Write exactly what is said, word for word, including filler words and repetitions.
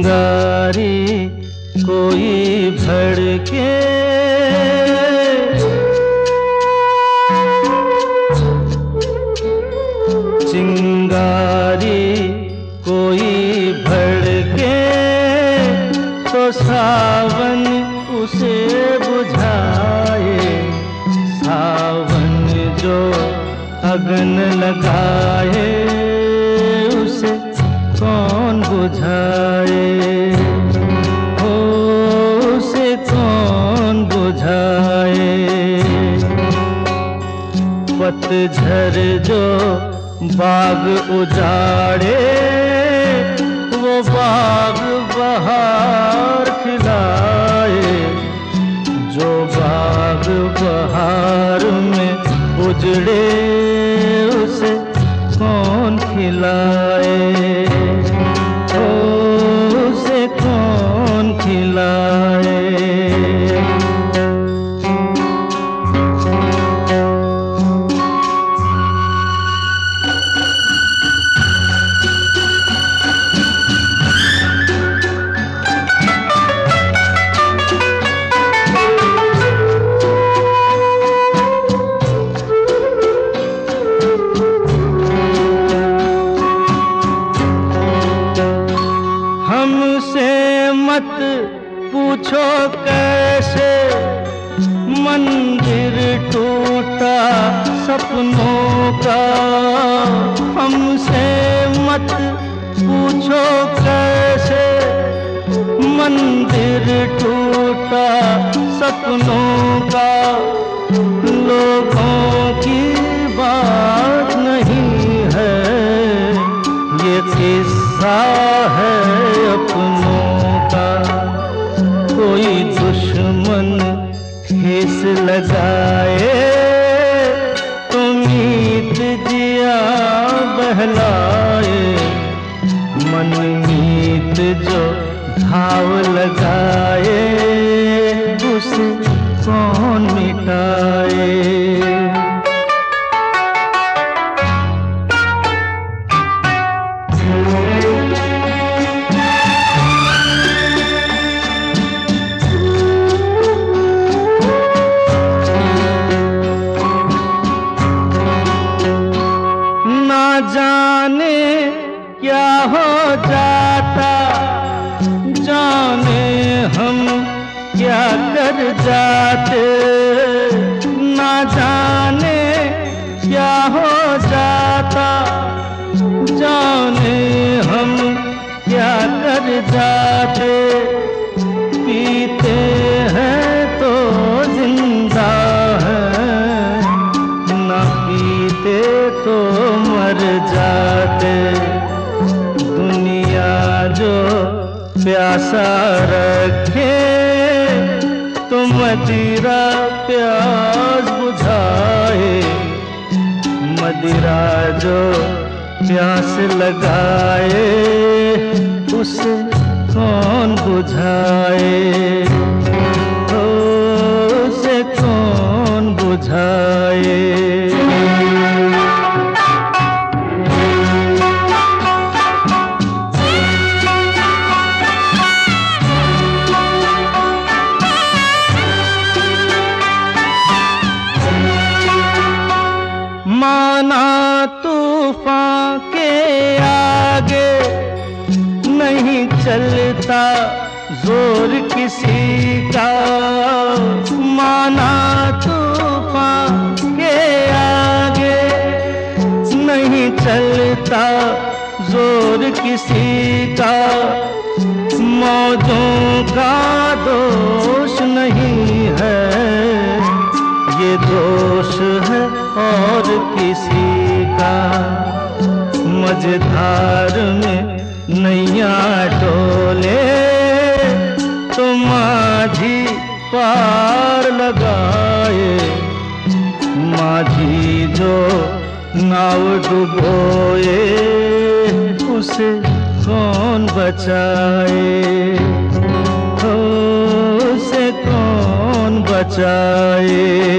चिंगारी कोई भड़के, चिंगारी कोई भड़के तो सावन उसे बुझाए। सावन जो अगन लगाए उसे कौन बुझाए, हो उसे कौन बुझाए। पतझर जो बाग उजाड़े वो बाग बहार खिलाए। जो बाग बहार में उजड़े उसे कौन खिलाए, ओ उसे कौन खिलाए। मत पूछो कैसे मंदिर टूटा सपनों का। हमसे मत पूछो कैसे मंदिर टूटा सपनों का। लोगों की बात नहीं है ये किस्सा है अपनों का। कोई दुश्मन ठेस लगाए तो मीत जिया बहलाए। मन मीत जो घाव लगाए उसे कौन मिटाए। जाने क्या हो जाता, जाने हम क्या कर जाते। ना जाने क्या हो जाता, जाने हम क्या कर जाते। पीते हैं तो जिंदा है, ना पीते तो मर जाते। दुनिया जो प्यासा रखे तो मदिरा प्यास बुझाए। मदिरा जो प्यास लगाए उसे कौन बुझाए, ओ उसे कौन बुझाए। माना तूफान के आगे नहीं चलता जोर किसी का। माना तूफान के आगे नहीं चलता जोर किसी का। मौजों का दोष नहीं है ये दोष है और किसी का। मझधार में नैया डोले तो माझी पार लगाए। माझी जो नाव डुबोए उसे कौन बचाए, उसे कौन बचाए।